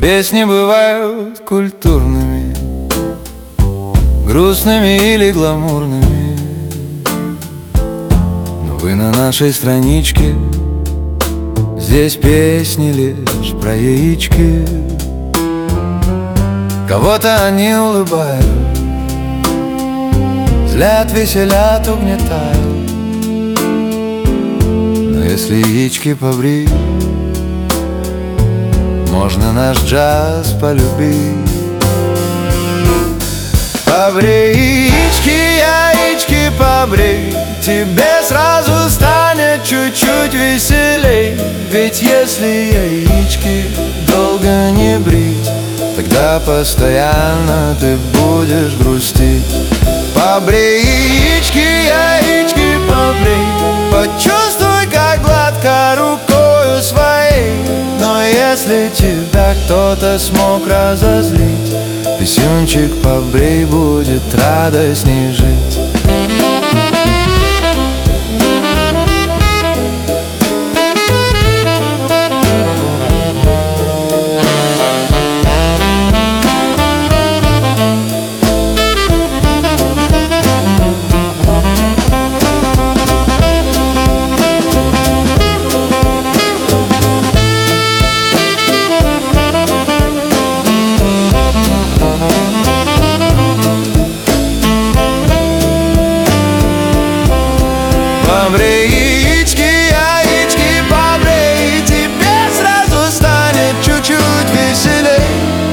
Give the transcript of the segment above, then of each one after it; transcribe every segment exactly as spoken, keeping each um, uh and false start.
Песни бывают культурными, грустными или гламурными, но вы на нашей страничке. Здесь песни лишь про яички. Кого-то они улыбают, злят, веселят, угнетают. Но если яички побрить, можно наш джаз полюбить. Побрей яички, яички, побрей, тебе сразу станет чуть-чуть веселей. Ведь если яички долго не брить, тогда постоянно ты будешь грустить. Побрей яички, яички, побрей, почувствуй, как гладко рукою своей. Но если тебя кто-то смог разозлить, писюнчик побрей, будет радостней жить. Побрей яички, яички, побрей, тебе сразу станет чуть-чуть веселей.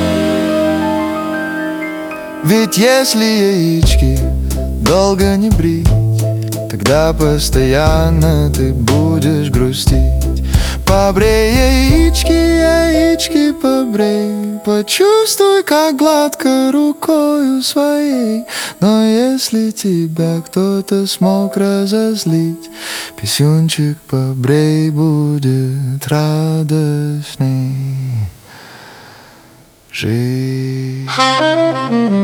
Ведь если яички долго не брить, тогда постоянно ты будешь грустить. Побрей яички, яички, побрей, почувствуй, как гладко рукою своей. Но если тебя кто-то смог разозлить, писюнчик побрей, будет радостней жить.